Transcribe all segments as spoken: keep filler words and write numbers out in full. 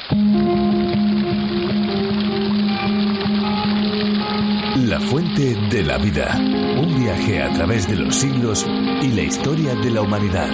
La fuente de la vida. Un viaje a través de los siglos y la historia de la humanidad.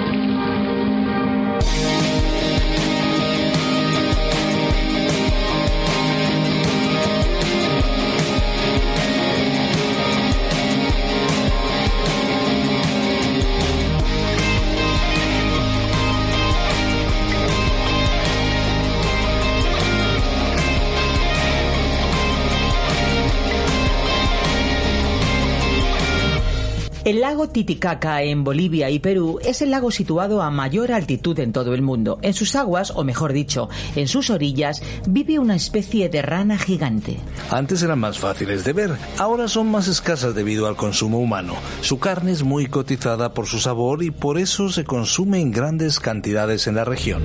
El lago Titicaca en Bolivia y Perú es el lago situado a mayor altitud en todo el mundo. En sus aguas, o mejor dicho, en sus orillas, vive una especie de rana gigante. Antes eran más fáciles de ver, ahora son más escasas debido al consumo humano. Su carne es muy cotizada por su sabor y por eso se consume en grandes cantidades en la región.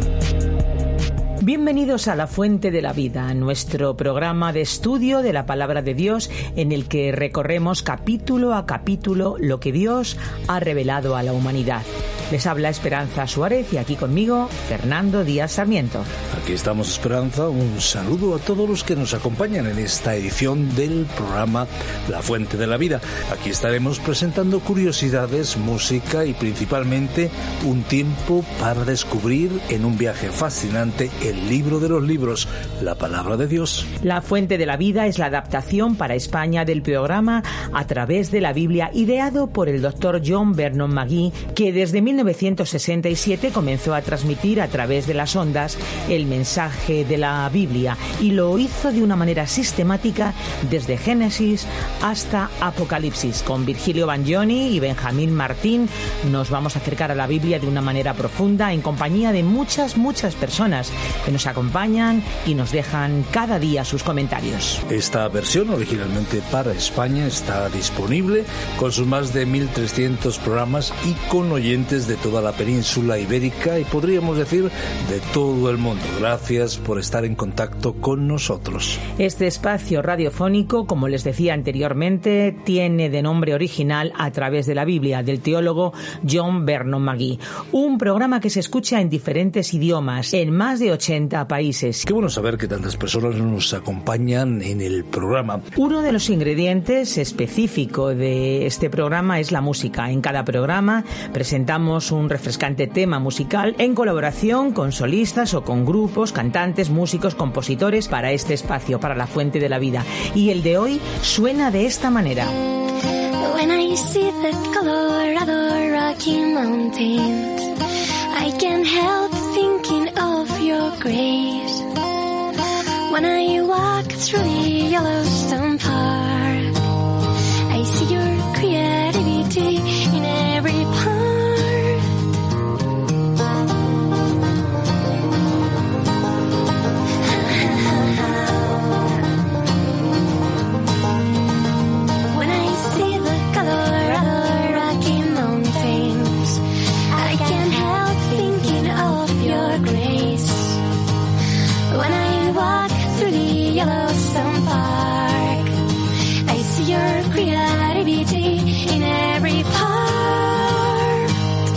Bienvenidos a La Fuente de la Vida, nuestro programa de estudio de la Palabra de Dios en el que recorremos capítulo a capítulo lo que Dios ha revelado a la humanidad. Les habla Esperanza Suárez y aquí conmigo Fernando Díaz Sarmiento. Aquí estamos, Esperanza. Un saludo a todos los que nos acompañan en esta edición del programa La Fuente de la Vida. Aquí estaremos presentando curiosidades, música y principalmente un tiempo para descubrir en un viaje fascinante el libro de los libros, la Palabra de Dios. La Fuente de la Vida es la adaptación para España del programa A través de la Biblia, ideado por el doctor John Vernon McGee, que desde mil novecientos sesenta y siete comenzó a transmitir a través de las ondas el mensaje de la Biblia y lo hizo de una manera sistemática desde Génesis hasta Apocalipsis. Con Virgilio Bagnoni y Benjamín Martín nos vamos a acercar a la Biblia de una manera profunda en compañía de muchas, muchas personas que nos acompañan y nos dejan cada día sus comentarios. Esta versión, originalmente para España, está disponible con sus más de mil trescientos programas y con oyentes de toda la península ibérica y podríamos decir de todo el mundo. Gracias por estar en contacto con nosotros. Este espacio radiofónico, como les decía anteriormente, tiene de nombre original A través de la Biblia, del teólogo John Vernon McGee. Un programa que se escucha en diferentes idiomas, en más de ochenta países. Qué bueno saber que tantas personas nos acompañan en el programa. Uno de los ingredientes específicos de este programa es la música. En cada programa presentamos un refrescante tema musical en colaboración con solistas o con grupos, cantantes, músicos, compositores para este espacio, para La Fuente de la Vida. Y el de hoy suena de esta manera. When I see the Colorado Rocky Mountains, I can't help thinking of your grace. When I walk through the Yellowstone Park, I see your creativity in every part. When I see the Colorado Rocky Mountains, I can't help thinking of your grace. When I walk through the Yellowstone Park, I see your creativity in every part.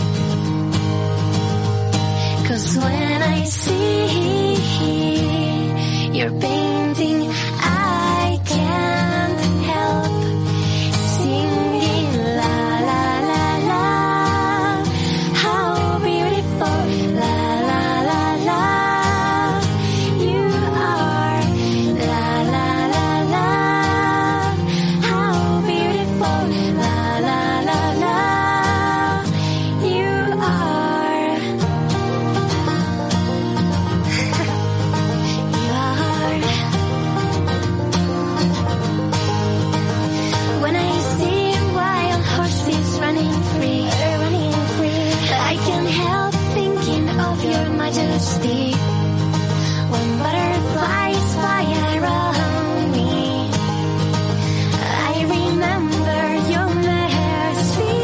'Cause when I see your painting, I can't help singing la la la la. How beautiful, la la la la. You are la la la la. How beautiful, la la la la. You are. You are. When I see wild horses running free, running free, I can't help thinking of your majesty. When butterflies fly around me, I remember your mercy.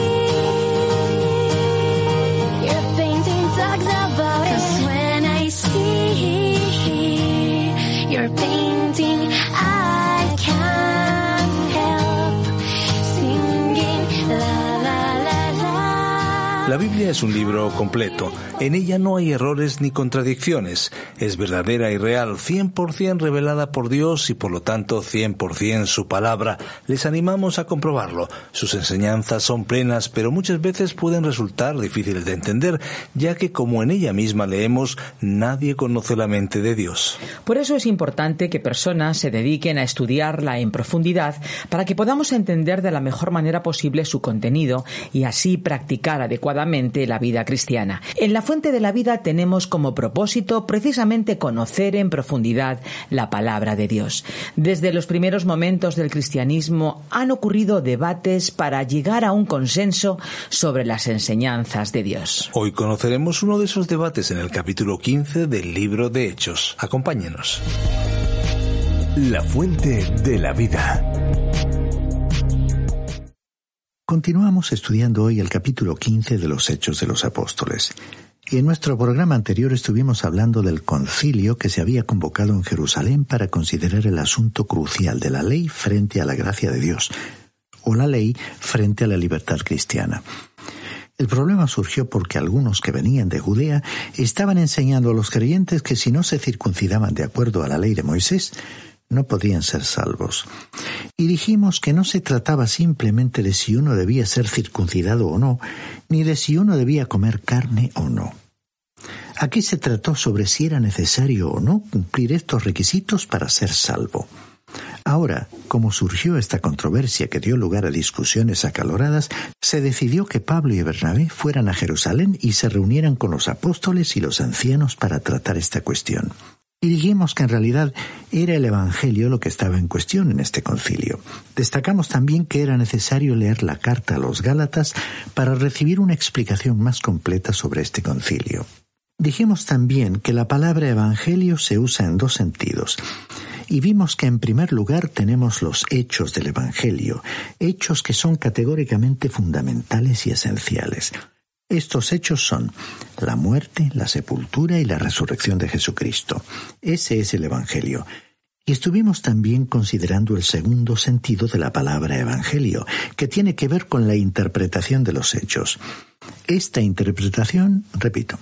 Your painting talks about it. 'Cause when I see your painting, I can't help singing la la la la. La Biblia Biblia es un libro completo. En ella no hay errores ni contradicciones. Es verdadera y real, cien por ciento revelada por Dios y por lo tanto cien por ciento su palabra. Les animamos a comprobarlo. Sus enseñanzas son plenas, pero muchas veces pueden resultar difíciles de entender, ya que como en ella misma leemos, nadie conoce la mente de Dios. Por eso es importante que personas se dediquen a estudiarla en profundidad para que podamos entender de la mejor manera posible su contenido y así practicar adecuadamente la vida cristiana. En la Fuente de la Vida tenemos como propósito precisamente conocer en profundidad la palabra de Dios. Desde los primeros momentos del cristianismo han ocurrido debates para llegar a un consenso sobre las enseñanzas de Dios. Hoy conoceremos uno de esos debates en el capítulo quince del libro de Hechos. Acompáñenos. La Fuente de la Vida. Continuamos estudiando hoy el capítulo quince de los Hechos de los Apóstoles. Y en nuestro programa anterior estuvimos hablando del concilio que se había convocado en Jerusalén para considerar el asunto crucial de la ley frente a la gracia de Dios, o la ley frente a la libertad cristiana. El problema surgió porque algunos que venían de Judea estaban enseñando a los creyentes que si no se circuncidaban de acuerdo a la ley de Moisés, no podían ser salvos. Y dijimos que no se trataba simplemente de si uno debía ser circuncidado o no, ni de si uno debía comer carne o no. Aquí se trató sobre si era necesario o no cumplir estos requisitos para ser salvo. Ahora, como surgió esta controversia que dio lugar a discusiones acaloradas, se decidió que Pablo y Bernabé fueran a Jerusalén y se reunieran con los apóstoles y los ancianos para tratar esta cuestión. Y dijimos que en realidad era el Evangelio lo que estaba en cuestión en este concilio. Destacamos también que era necesario leer la carta a los Gálatas para recibir una explicación más completa sobre este concilio. Dijimos también que la palabra Evangelio se usa en dos sentidos. Y vimos que en primer lugar tenemos los hechos del Evangelio, hechos que son categóricamente fundamentales y esenciales. Estos hechos son la muerte, la sepultura y la resurrección de Jesucristo. Ese es el Evangelio. Y estuvimos también considerando el segundo sentido de la palabra Evangelio, que tiene que ver con la interpretación de los hechos. Esta interpretación, repito,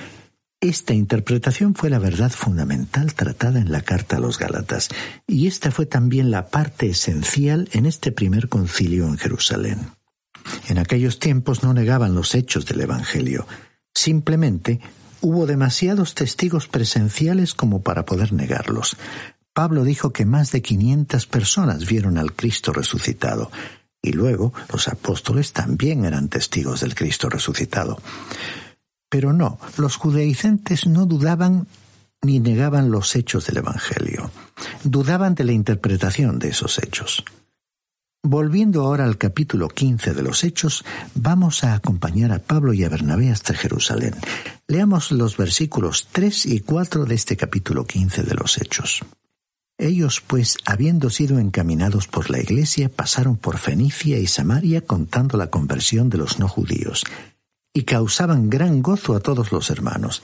esta interpretación fue la verdad fundamental tratada en la carta a los Gálatas, y esta fue también la parte esencial en este primer concilio en Jerusalén. En aquellos tiempos no negaban los hechos del Evangelio. Simplemente hubo demasiados testigos presenciales como para poder negarlos. Pablo dijo que más de quinientas personas vieron al Cristo resucitado, y luego los apóstoles también eran testigos del Cristo resucitado. Pero no, los judaizantes no dudaban ni negaban los hechos del Evangelio. Dudaban de la interpretación de esos hechos. Volviendo ahora al capítulo quince de los Hechos, vamos a acompañar a Pablo y a Bernabé hasta Jerusalén. Leamos los versículos tres y cuatro de este capítulo quince de los Hechos. Ellos, pues, habiendo sido encaminados por la iglesia, pasaron por Fenicia y Samaria contando la conversión de los no judíos, y causaban gran gozo a todos los hermanos.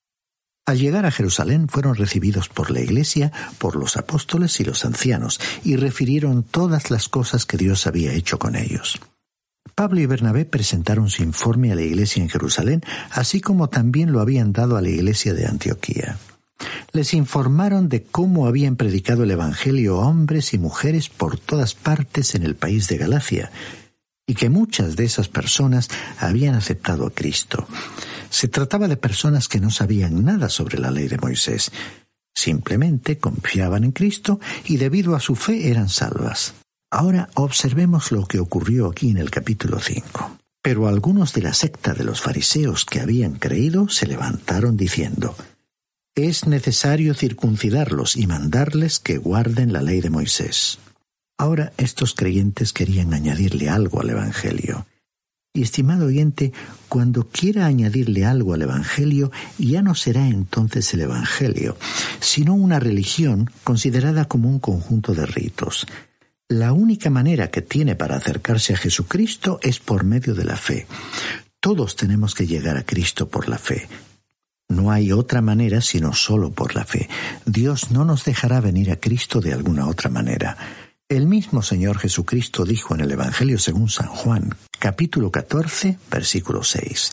Al llegar a Jerusalén fueron recibidos por la iglesia, por los apóstoles y los ancianos, y refirieron todas las cosas que Dios había hecho con ellos. Pablo y Bernabé presentaron su informe a la iglesia en Jerusalén, así como también lo habían dado a la iglesia de Antioquía. Les informaron de cómo habían predicado el Evangelio a hombres y mujeres por todas partes en el país de Galacia, y que muchas de esas personas habían aceptado a Cristo. Se trataba de personas que no sabían nada sobre la ley de Moisés. Simplemente confiaban en Cristo y debido a su fe eran salvas. Ahora observemos lo que ocurrió aquí en el capítulo cinco. Pero algunos de la secta de los fariseos que habían creído se levantaron diciendo: «Es necesario circuncidarlos y mandarles que guarden la ley de Moisés». Ahora estos creyentes querían añadirle algo al Evangelio. Y estimado oyente, cuando quiera añadirle algo al Evangelio, ya no será entonces el Evangelio, sino una religión considerada como un conjunto de ritos. La única manera que tiene para acercarse a Jesucristo es por medio de la fe. Todos tenemos que llegar a Cristo por la fe. No hay otra manera sino solo por la fe. Dios no nos dejará venir a Cristo de alguna otra manera. El mismo Señor Jesucristo dijo en el Evangelio según San Juan, capítulo catorce, versículo seis,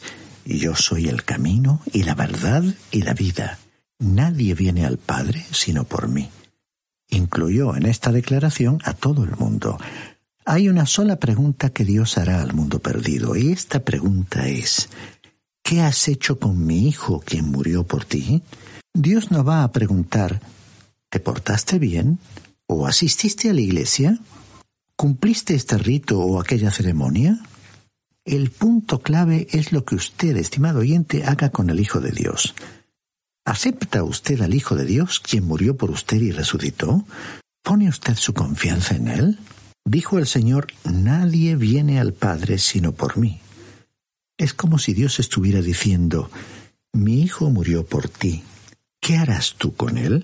Yo soy el camino y la verdad y la vida. Nadie viene al Padre sino por mí. Incluyó en esta declaración a todo el mundo. Hay una sola pregunta que Dios hará al mundo perdido, y esta pregunta es: ¿qué has hecho con mi hijo quien murió por ti? Dios no va a preguntar: ¿te portaste bien? ¿O asististe a la iglesia? ¿Cumpliste este rito o aquella ceremonia? El punto clave es lo que usted, estimado oyente, haga con el Hijo de Dios. ¿Acepta usted al Hijo de Dios, quien murió por usted y resucitó? ¿Pone usted su confianza en Él? Dijo el Señor: nadie viene al Padre sino por mí. Es como si Dios estuviera diciendo: mi Hijo murió por ti. ¿Qué harás tú con Él?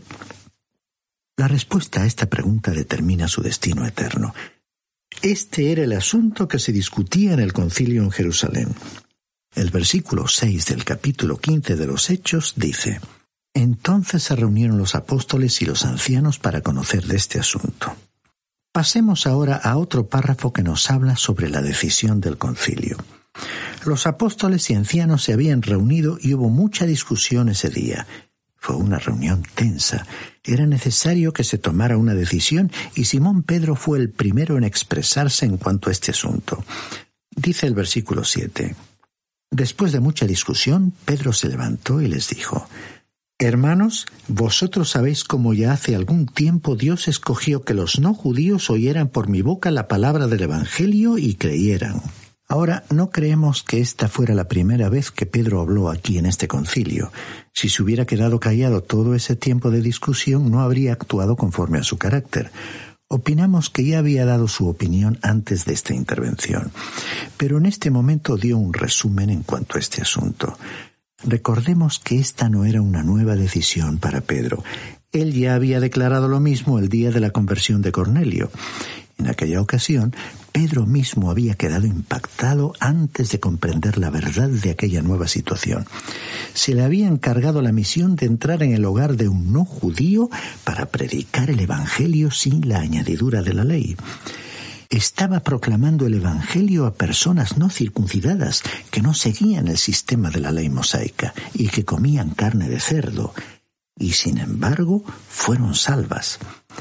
La respuesta a esta pregunta determina su destino eterno. Este era el asunto que se discutía en el concilio en Jerusalén. El versículo seis del capítulo quince de los Hechos dice: entonces se reunieron los apóstoles y los ancianos para conocer de este asunto. Pasemos ahora a otro párrafo que nos habla sobre la decisión del concilio. Los apóstoles y ancianos se habían reunido y hubo mucha discusión ese día. Fue una reunión tensa. Era necesario que se tomara una decisión y Simón Pedro fue el primero en expresarse en cuanto a este asunto. Dice el versículo siete. Después de mucha discusión, Pedro se levantó y les dijo: hermanos, vosotros sabéis cómo ya hace algún tiempo Dios escogió que los no judíos oyeran por mi boca la palabra del Evangelio y creyeran. Ahora, no creemos que esta fuera la primera vez que Pedro habló aquí en este concilio. Si se hubiera quedado callado todo ese tiempo de discusión, no habría actuado conforme a su carácter. Opinamos que ya había dado su opinión antes de esta intervención, pero en este momento dio un resumen en cuanto a este asunto. Recordemos que esta no era una nueva decisión para Pedro. Él ya había declarado lo mismo el día de la conversión de Cornelio. En aquella ocasión, Pedro mismo había quedado impactado antes de comprender la verdad de aquella nueva situación. Se le había encargado la misión de entrar en el hogar de un no judío para predicar el Evangelio sin la añadidura de la ley. Estaba proclamando el Evangelio a personas no circuncidadas que no seguían el sistema de la ley mosaica y que comían carne de cerdo, y sin embargo fueron salvas.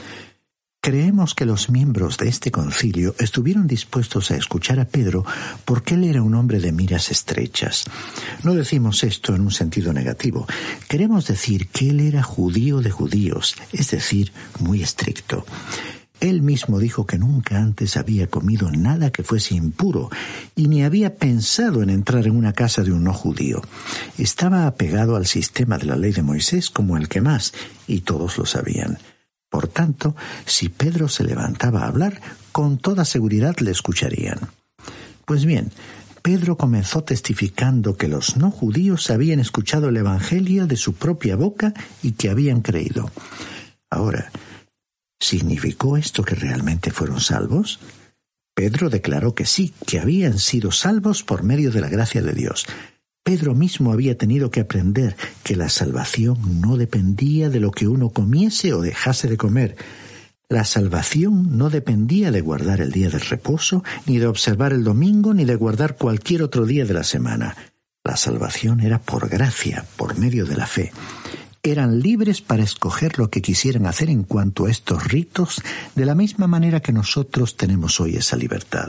Creemos que los miembros de este concilio estuvieron dispuestos a escuchar a Pedro porque él era un hombre de miras estrechas. No decimos esto en un sentido negativo. Queremos decir que él era judío de judíos, es decir, muy estricto. Él mismo dijo que nunca antes había comido nada que fuese impuro y ni había pensado en entrar en una casa de un no judío. Estaba apegado al sistema de la ley de Moisés como el que más, y todos lo sabían. Por tanto, si Pedro se levantaba a hablar, con toda seguridad le escucharían. Pues bien, Pedro comenzó testificando que los no judíos habían escuchado el Evangelio de su propia boca y que habían creído. Ahora, ¿significó esto que realmente fueron salvos? Pedro declaró que sí, que habían sido salvos por medio de la gracia de Dios. Pedro mismo había tenido que aprender que la salvación no dependía de lo que uno comiese o dejase de comer. La salvación no dependía de guardar el día del reposo, ni de observar el domingo, ni de guardar cualquier otro día de la semana. La salvación era por gracia, por medio de la fe. Eran libres para escoger lo que quisieran hacer en cuanto a estos ritos, de la misma manera que nosotros tenemos hoy esa libertad.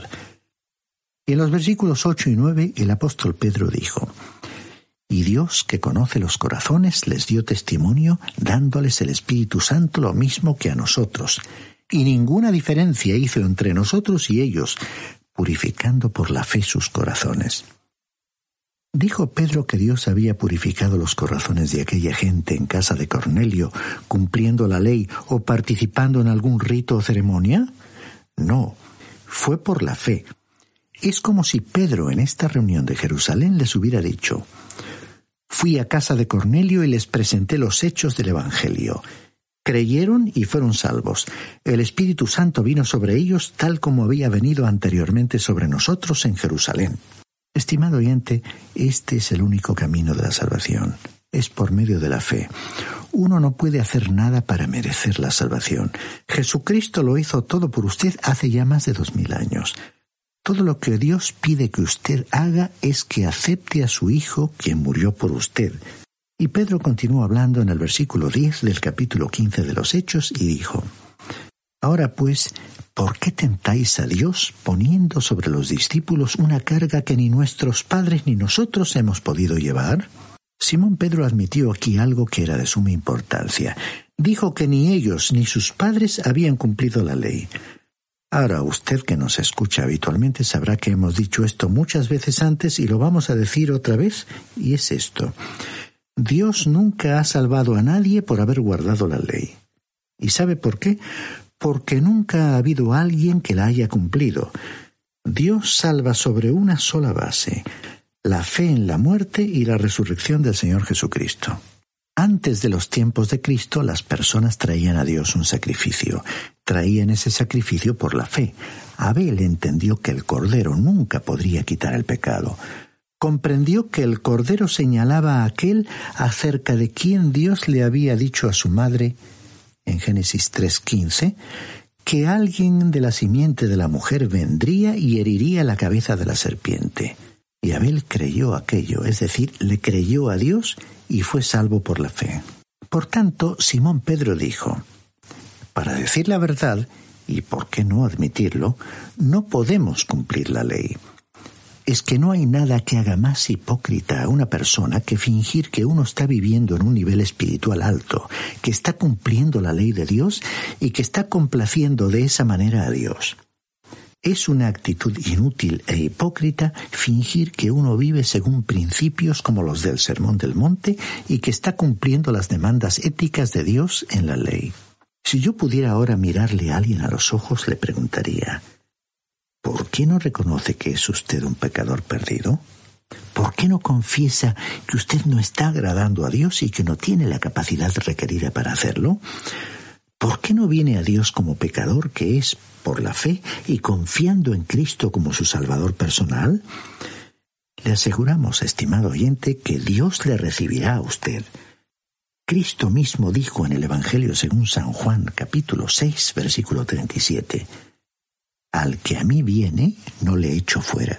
Y en los versículos ocho y nueve el apóstol Pedro dijo: y Dios, que conoce los corazones, les dio testimonio, dándoles el Espíritu Santo lo mismo que a nosotros. Y ninguna diferencia hizo entre nosotros y ellos, purificando por la fe sus corazones. ¿Dijo Pedro que Dios había purificado los corazones de aquella gente en casa de Cornelio, cumpliendo la ley o participando en algún rito o ceremonia? No, fue por la fe. Es como si Pedro en esta reunión de Jerusalén les hubiera dicho: fui a casa de Cornelio y les presenté los hechos del Evangelio. Creyeron y fueron salvos. El Espíritu Santo vino sobre ellos tal como había venido anteriormente sobre nosotros en Jerusalén. Estimado oyente, este es el único camino de la salvación. Es por medio de la fe. Uno no puede hacer nada para merecer la salvación. Jesucristo lo hizo todo por usted hace ya más de dos mil años. Todo lo que Dios pide que usted haga es que acepte a su Hijo, quien murió por usted. Y Pedro continuó hablando en el versículo diez del capítulo quince de los Hechos y dijo: Ahora pues, ¿por qué tentáis a Dios poniendo sobre los discípulos una carga que ni nuestros padres ni nosotros hemos podido llevar? Simón Pedro admitió aquí algo que era de suma importancia. Dijo que ni ellos ni sus padres habían cumplido la ley. Ahora, usted que nos escucha habitualmente sabrá que hemos dicho esto muchas veces antes y lo vamos a decir otra vez, y es esto: Dios nunca ha salvado a nadie por haber guardado la ley. ¿Y sabe por qué? Porque nunca ha habido alguien que la haya cumplido. Dios salva sobre una sola base: la fe en la muerte y la resurrección del Señor Jesucristo. Antes de los tiempos de Cristo, las personas traían a Dios un sacrificio. Traían ese sacrificio por la fe. Abel entendió que el cordero nunca podría quitar el pecado. Comprendió que el cordero señalaba a aquel acerca de quien Dios le había dicho a su madre, en Génesis tres quince, que alguien de la simiente de la mujer vendría y heriría la cabeza de la serpiente. Y Abel creyó aquello, es decir, le creyó a Dios y fue salvo por la fe. Por tanto, Simón Pedro dijo: para decir la verdad, y por qué no admitirlo, no podemos cumplir la ley. Es que no hay nada que haga más hipócrita a una persona que fingir que uno está viviendo en un nivel espiritual alto, que está cumpliendo la ley de Dios y que está complaciendo de esa manera a Dios. Es una actitud inútil e hipócrita fingir que uno vive según principios como los del Sermón del Monte y que está cumpliendo las demandas éticas de Dios en la ley. Si yo pudiera ahora mirarle a alguien a los ojos, le preguntaría: ¿por qué no reconoce que es usted un pecador perdido? ¿Por qué no confiesa que usted no está agradando a Dios y que no tiene la capacidad requerida para hacerlo? ¿Por qué no viene a Dios como pecador que es por la fe y confiando en Cristo como su Salvador personal? Le aseguramos, estimado oyente, que Dios le recibirá a usted. Cristo mismo dijo en el Evangelio según San Juan, capítulo seis, versículo treinta y siete: Al que a mí viene, no le echo fuera.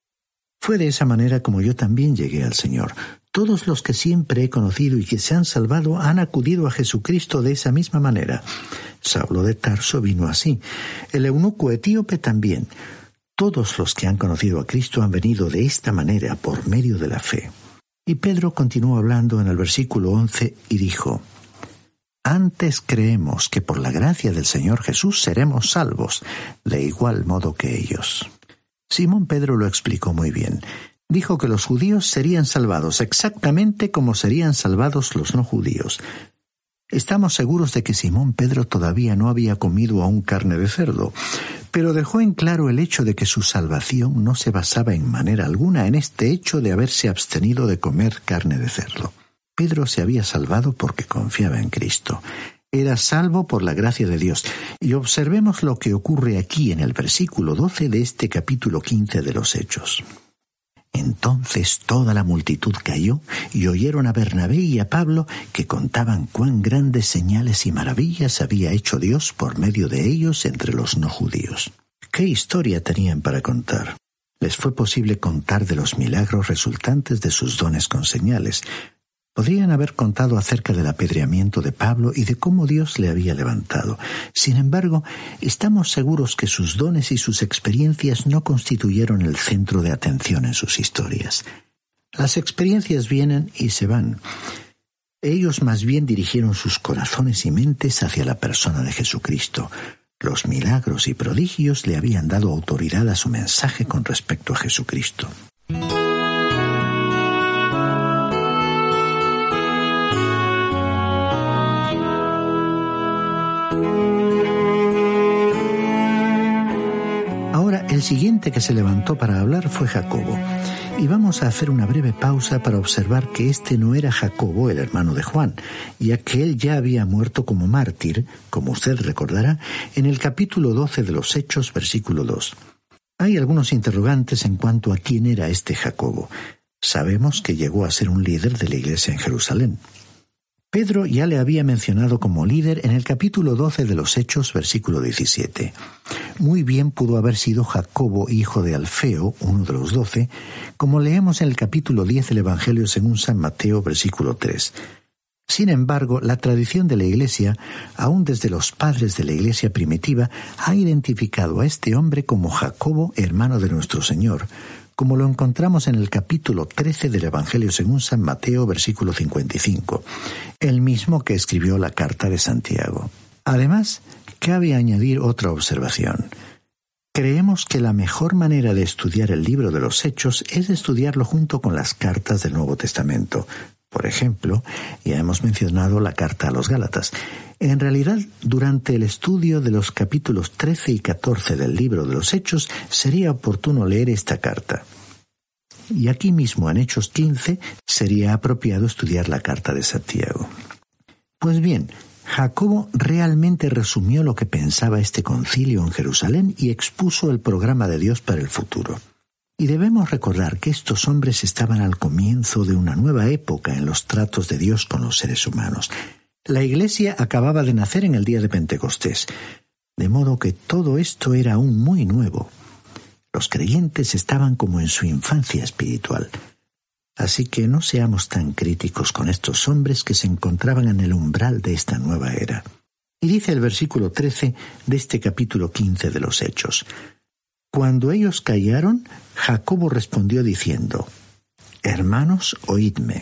Fue de esa manera como yo también llegué al Señor. Todos los que siempre he conocido y que se han salvado han acudido a Jesucristo de esa misma manera. Saulo de Tarso vino así. El eunuco etíope también. Todos los que han conocido a Cristo han venido de esta manera, por medio de la fe. Y Pedro continuó hablando en el versículo once y dijo: Antes creemos que por la gracia del Señor Jesús seremos salvos, de igual modo que ellos. Simón Pedro lo explicó muy bien. Dijo que los judíos serían salvados exactamente como serían salvados los no judíos. Estamos seguros de que Simón Pedro todavía no había comido aún carne de cerdo, pero dejó en claro el hecho de que su salvación no se basaba en manera alguna en este hecho de haberse abstenido de comer carne de cerdo. Pedro se había salvado porque confiaba en Cristo. Era salvo por la gracia de Dios. Y observemos lo que ocurre aquí en el versículo doce de este capítulo quince de los Hechos. Entonces toda la multitud cayó y oyeron a Bernabé y a Pablo que contaban cuán grandes señales y maravillas había hecho Dios por medio de ellos entre los no judíos. ¿Qué historia tenían para contar? Les fue posible contar de los milagros resultantes de sus dones con señales. Podrían haber contado acerca del apedreamiento de Pablo y de cómo Dios le había levantado. Sin embargo, estamos seguros que sus dones y sus experiencias no constituyeron el centro de atención en sus historias. Las experiencias vienen y se van. Ellos más bien dirigieron sus corazones y mentes hacia la persona de Jesucristo. Los milagros y prodigios le habían dado autoridad a su mensaje con respecto a Jesucristo. El siguiente que se levantó para hablar fue Jacobo. Y vamos a hacer una breve pausa para observar que este no era Jacobo, el hermano de Juan, ya que él ya había muerto como mártir, como usted recordará, en el capítulo doce de los Hechos, versículo dos. Hay algunos interrogantes en cuanto a quién era este Jacobo. Sabemos que llegó a ser un líder de la iglesia en Jerusalén. Pedro ya le había mencionado como líder en el capítulo doce de los Hechos, versículo diecisiete. muy bien pudo haber sido Jacobo, hijo de Alfeo, uno de los doce, como leemos en el capítulo diez del Evangelio según San Mateo, versículo tres. Sin embargo, la tradición de la Iglesia, aún desde los padres de la Iglesia primitiva, ha identificado a este hombre como Jacobo, hermano de nuestro Señor, como lo encontramos en el capítulo trece del Evangelio según San Mateo, versículo cincuenta y cinco, el mismo que escribió la carta de Santiago. Además, cabe añadir otra observación. Creemos que la mejor manera de estudiar el libro de los Hechos es estudiarlo junto con las cartas del Nuevo Testamento. Por ejemplo, ya hemos mencionado la carta a los Gálatas. En realidad, durante el estudio de los capítulos trece y catorce del libro de los Hechos, sería oportuno leer esta carta. Y aquí mismo, en Hechos quince, sería apropiado estudiar la carta de Santiago. Pues bien, Jacobo realmente resumió lo que pensaba este concilio en Jerusalén y expuso el programa de Dios para el futuro. Y debemos recordar que estos hombres estaban al comienzo de una nueva época en los tratos de Dios con los seres humanos. La Iglesia acababa de nacer en el día de Pentecostés, de modo que todo esto era aún muy nuevo. Los creyentes estaban como en su infancia espiritual. Así que no seamos tan críticos con estos hombres que se encontraban en el umbral de esta nueva era. Y dice el versículo trece de este capítulo quince de los Hechos: Cuando ellos callaron, Jacobo respondió diciendo: Hermanos, oídme.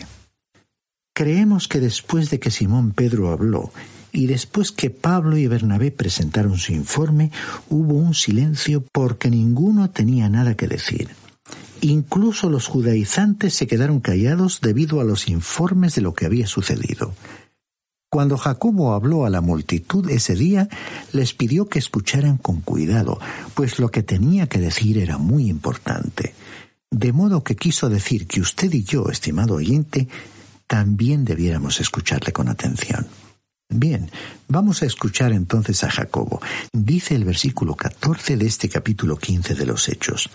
Creemos que después de que Simón Pedro habló, y después que Pablo y Bernabé presentaron su informe, hubo un silencio porque ninguno tenía nada que decir. Incluso los judaizantes se quedaron callados debido a los informes de lo que había sucedido. Cuando Jacobo habló a la multitud ese día, les pidió que escucharan con cuidado, pues lo que tenía que decir era muy importante. De modo que quiso decir que usted y yo, estimado oyente, también debiéramos escucharle con atención. Bien, vamos a escuchar entonces a Jacobo. Dice el versículo catorce de este capítulo quince de los Hechos: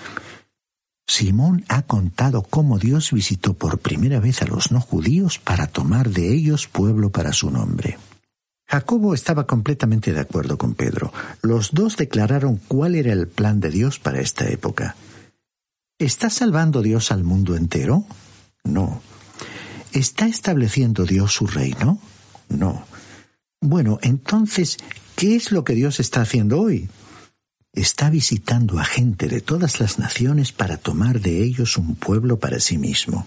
Simón ha contado cómo Dios visitó por primera vez a los no judíos para tomar de ellos pueblo para su nombre. Jacobo estaba completamente de acuerdo con Pedro. Los dos declararon cuál era el plan de Dios para esta época. ¿Está salvando Dios al mundo entero? No. ¿Está estableciendo Dios su reino? No. Bueno, entonces, ¿qué es lo que Dios está haciendo hoy? Está visitando a gente de todas las naciones para tomar de ellos un pueblo para sí mismo.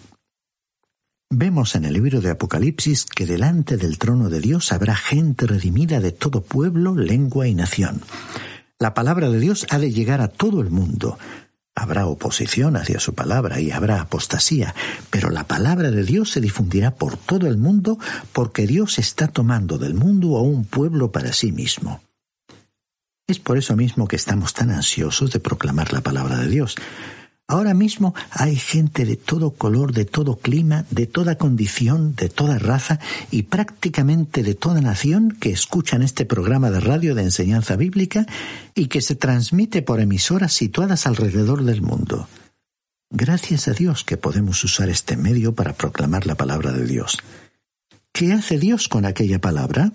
Vemos en el libro de Apocalipsis que delante del trono de Dios habrá gente redimida de todo pueblo, lengua y nación. La palabra de Dios ha de llegar a todo el mundo. Habrá oposición hacia su palabra y habrá apostasía, pero la palabra de Dios se difundirá por todo el mundo porque Dios está tomando del mundo a un pueblo para sí mismo. Es por eso mismo que estamos tan ansiosos de proclamar la palabra de Dios. Ahora mismo hay gente de todo color, de todo clima, de toda condición, de toda raza y prácticamente de toda nación que escuchan este programa de radio de enseñanza bíblica y que se transmite por emisoras situadas alrededor del mundo. Gracias a Dios que podemos usar este medio para proclamar la palabra de Dios. ¿Qué hace Dios con aquella palabra?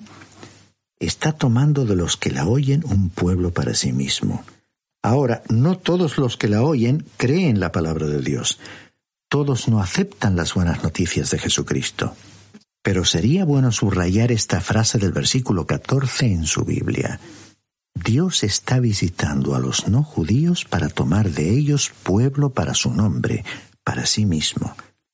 Está tomando de los que la oyen un pueblo para sí mismo. Ahora, no todos los que la oyen creen la palabra de Dios. Todos no aceptan las buenas noticias de Jesucristo. Pero sería bueno subrayar esta frase del versículo catorce en su Biblia. Dios está visitando a los no judíos para tomar de ellos pueblo para su nombre, para sí mismo.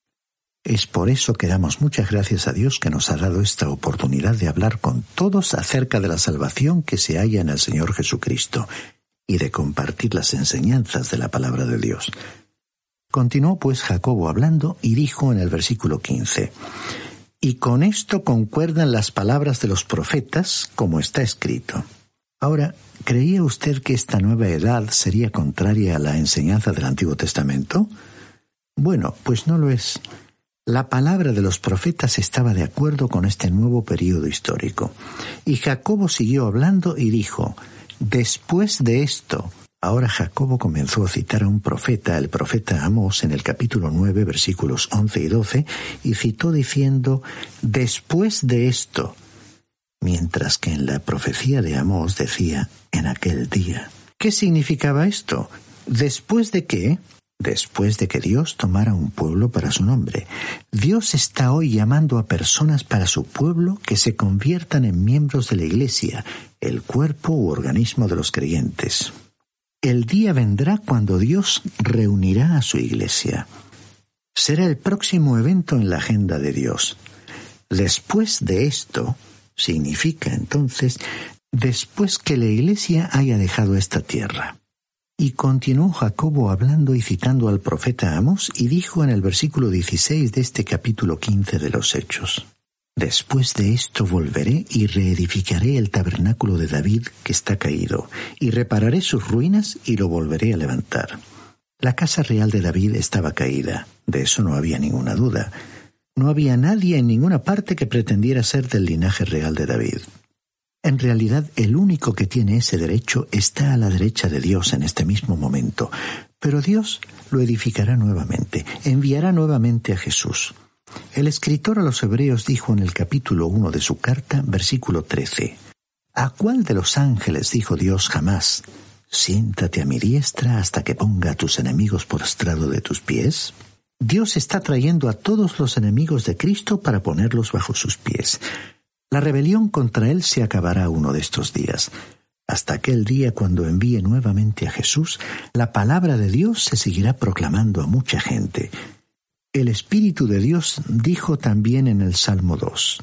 Es por eso que damos muchas gracias a Dios que nos ha dado esta oportunidad de hablar con todos acerca de la salvación que se halla en el Señor Jesucristo y de compartir las enseñanzas de la palabra de Dios. Continuó pues Jacobo hablando y dijo en el versículo quince: Y con esto concuerdan las palabras de los profetas, como está escrito. Ahora, ¿creía usted que esta nueva edad sería contraria a la enseñanza del Antiguo Testamento? Bueno, pues no lo es. La palabra de los profetas estaba de acuerdo con este nuevo período histórico. Y Jacobo siguió hablando y dijo: Después de esto. Ahora Jacobo comenzó a citar a un profeta, el profeta Amós, en el capítulo nueve, versículos once y doce, y citó diciendo: Después de esto. Mientras que en la profecía de Amós decía: En aquel día. ¿Qué significaba esto? ¿Después de qué? Después de que Dios tomara un pueblo para su nombre. Dios está hoy llamando a personas para su pueblo que se conviertan en miembros de la Iglesia, el cuerpo u organismo de los creyentes. El día vendrá cuando Dios reunirá a su Iglesia. Será el próximo evento en la agenda de Dios. Después de esto, significa entonces, después que la Iglesia haya dejado esta tierra. Y continuó Jacobo hablando y citando al profeta Amós, y dijo en el versículo dieciséis de este capítulo quince de los Hechos: Después de esto volveré y reedificaré el tabernáculo de David que está caído, y repararé sus ruinas y lo volveré a levantar. La casa real de David estaba caída, de eso no había ninguna duda. No había nadie en ninguna parte que pretendiera ser del linaje real de David. En realidad, el único que tiene ese derecho está a la derecha de Dios en este mismo momento, pero Dios lo edificará nuevamente, enviará nuevamente a Jesús. El escritor a los Hebreos dijo en el capítulo uno de su carta, versículo trece, ¿A cuál de los ángeles dijo Dios jamás: siéntate a mi diestra hasta que ponga a tus enemigos por estrado de tus pies? Dios está trayendo a todos los enemigos de Cristo para ponerlos bajo sus pies. La rebelión contra él se acabará uno de estos días. Hasta aquel día, cuando envíe nuevamente a Jesús, la palabra de Dios se seguirá proclamando a mucha gente. El Espíritu de Dios dijo también en el Salmo dos: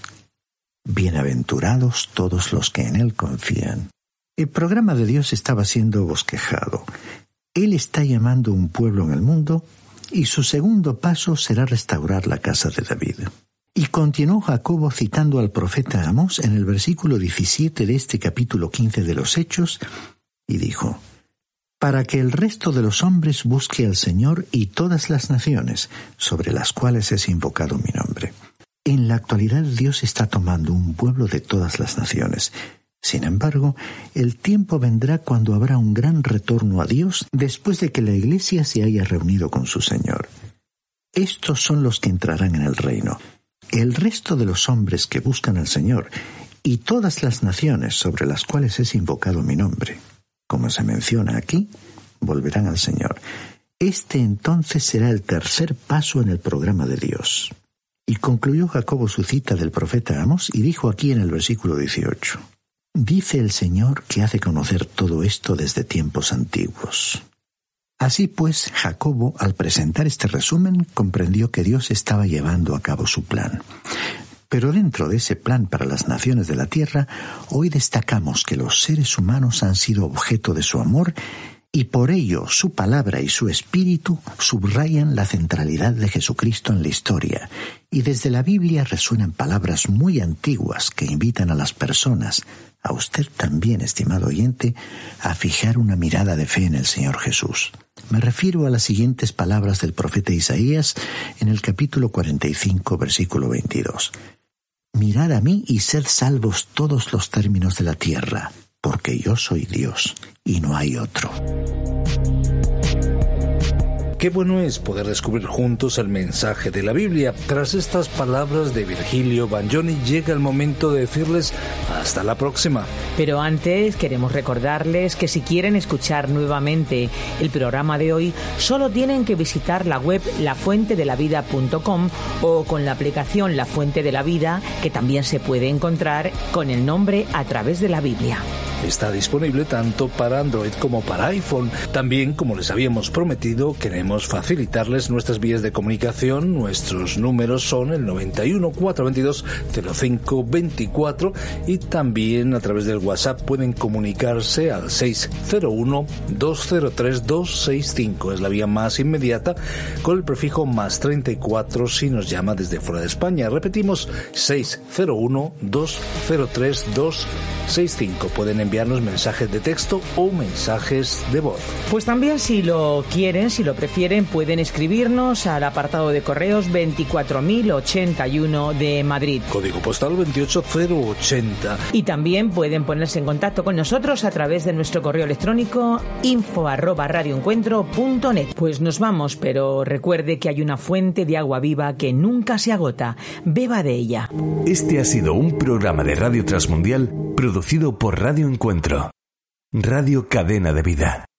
Bienaventurados todos los que en él confían. El programa de Dios estaba siendo bosquejado. Él está llamando un pueblo en el mundo, y su segundo paso será restaurar la casa de David. Y continuó Jacobo citando al profeta Amós en el versículo diecisiete de este capítulo quince de los Hechos, y dijo: Para que el resto de los hombres busque al Señor y todas las naciones, sobre las cuales es invocado mi nombre. En la actualidad Dios está tomando un pueblo de todas las naciones. Sin embargo, el tiempo vendrá cuando habrá un gran retorno a Dios después de que la Iglesia se haya reunido con su Señor. Estos son los que entrarán en el reino. El resto de los hombres que buscan al Señor y todas las naciones sobre las cuales es invocado mi nombre, como se menciona aquí, volverán al Señor. Este entonces será el tercer paso en el programa de Dios. Y concluyó Jacobo su cita del profeta Amós y dijo aquí en el versículo dieciocho: Dice el Señor que hace conocer todo esto desde tiempos antiguos. Así pues, Jacobo, al presentar este resumen, comprendió que Dios estaba llevando a cabo su plan. Pero dentro de ese plan para las naciones de la tierra, hoy destacamos que los seres humanos han sido objeto de su amor, y por ello su palabra y su espíritu subrayan la centralidad de Jesucristo en la historia, y desde la Biblia resuenan palabras muy antiguas que invitan a las personas, a usted también, estimado oyente, a fijar una mirada de fe en el Señor Jesús. Me refiero a las siguientes palabras del profeta Isaías en el capítulo cuarenta y cinco, versículo veintidós. Mirad a mí y sed salvos todos los términos de la tierra, porque yo soy Dios y no hay otro. Qué bueno es poder descubrir juntos el mensaje de la Biblia. Tras estas palabras de Virgilio Bagnoni, llega el momento de decirles hasta la próxima. Pero antes queremos recordarles que si quieren escuchar nuevamente el programa de hoy, solo tienen que visitar la web la fuente de la vida punto com o con la aplicación La Fuente de la Vida, que también se puede encontrar con el nombre A Través de la Biblia. Está disponible tanto para Android como para iPhone. También, como les habíamos prometido, queremos facilitarles nuestras vías de comunicación. Nuestros números son el noventa y uno, cuatrocientos veintidós, cero cinco veinticuatro y también a través del WhatsApp pueden comunicarse al seis cero uno, dos cero tres, dos seis cinco. Es la vía más inmediata, con el prefijo más treinta y cuatro si nos llama desde fuera de España. Repetimos, seis cero uno, dos cero tres, dos seis cinco. Pueden enviarnos mensajes de texto o mensajes de voz. Pues también, si lo quieren, si lo prefieren, pueden escribirnos al apartado de correos veinticuatro mil ochenta y uno de Madrid. Código postal veintiocho cero ochenta. Y también pueden ponerse en contacto con nosotros a través de nuestro correo electrónico info arroba radioencuentro punto net. Pues nos vamos, pero recuerde que hay una fuente de agua viva que nunca se agota. Beba de ella. Este ha sido un programa de Radio Transmundial producido por Radio Encuentro. Radio Cadena de Vida.